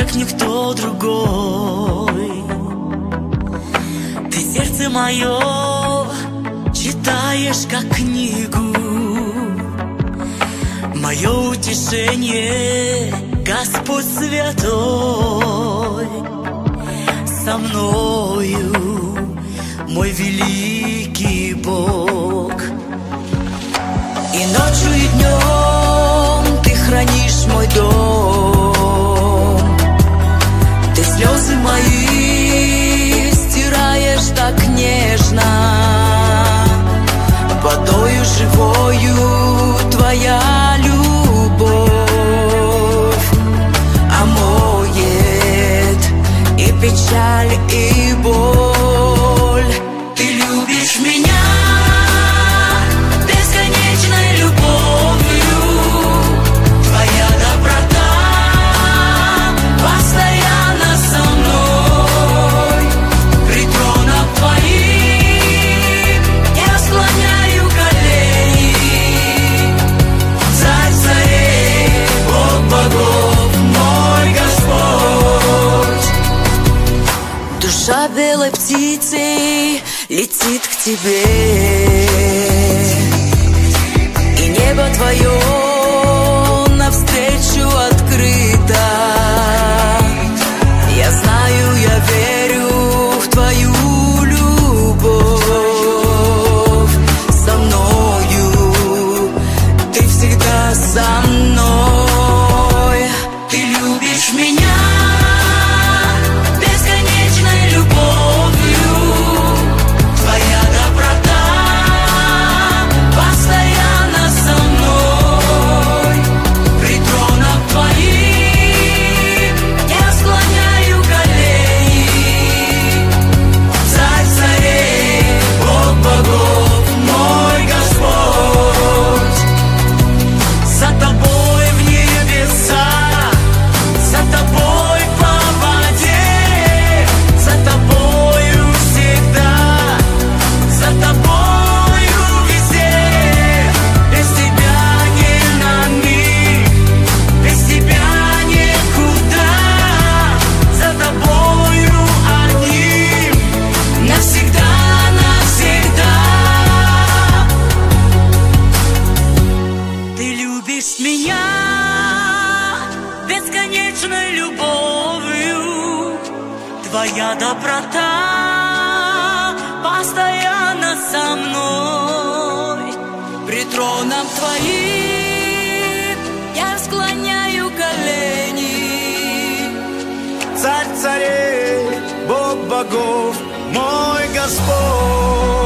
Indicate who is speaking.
Speaker 1: как никто другой. Ты сердце мое читаешь, как книгу. Мое утешение, Господь святой, со мною, мой великий Бог. И ночью, и днем ты хранишь мой дом. Ты слезы мои стираешь так нежно, водою живою твоя любовь омоет и печаль, и боль. Ты любишь меня бесконечной любовью, твоя доброта постоянно со мной. При тронах твоих я склоняю колени. Царь царей, Бог богов, мой Господь. Душа белой птицей летит к тебе, и небо твое навстречу открыто. Я знаю, я верю в твою любовь. Со мною, ты всегда со мной. Ты любишь меня бесконечной любовью, твоя доброта постоянно со мной. При тронах твоих я склоняю колени. Царь царей, Бог богов, мой Господь. За тобой в небеса, за тобой по воде, за тобою всегда, за тобою везде. Без тебя не на миг, без тебя никуда. За тобою одним, навсегда, навсегда. Ты любишь меня бесконечной любовью, твоя доброта постоянно со мной. При тронах твоих я склоняю колени.
Speaker 2: Царь царей, Бог богов, мой Господь.